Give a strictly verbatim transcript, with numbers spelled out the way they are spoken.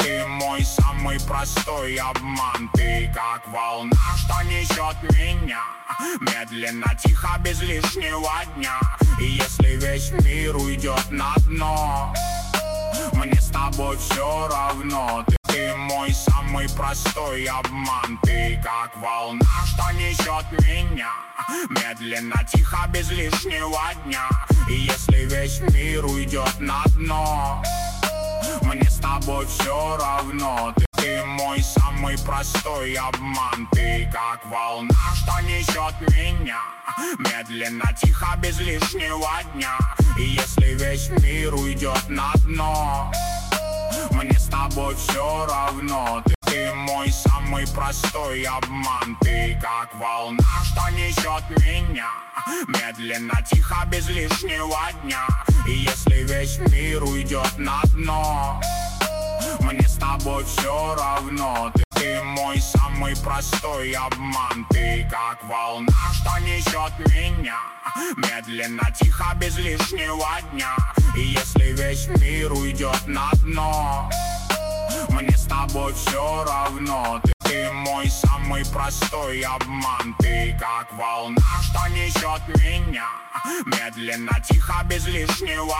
Ты мой самый простой обман. Ты как волна, что несет меня медленно, тихо, без лишнего дня. И если весь мир уйдет на дно, мне с тобой все равно. Ты, ты мой самый простой обман. Ты как волна, что несет меня медленно, тихо, без лишнего дня. И если весь мир уйдет на дно, мне с тобой все равно. Ты, ты мой самый простой обман. Ты как волна, что несет меня медленно, тихо, без лишнего дня. И если весь мир уйдет на дно, мне с тобой все равно. Ты, ты мой самый простой обман. Ты как волна, что несет меня медленно, тихо, без лишнего дня. И если весь мир уйдет на дно, мне с тобой все равно. Ты, ты мой самый простой обман. Ты как волна, что несет меня медленно, тихо, без лишнего дня. И если весь мир уйдет на дно, мне с тобой все равно. Ты, ты мой самый простой обман. Ты как волна, что несет меня медленно, тихо, без лишнего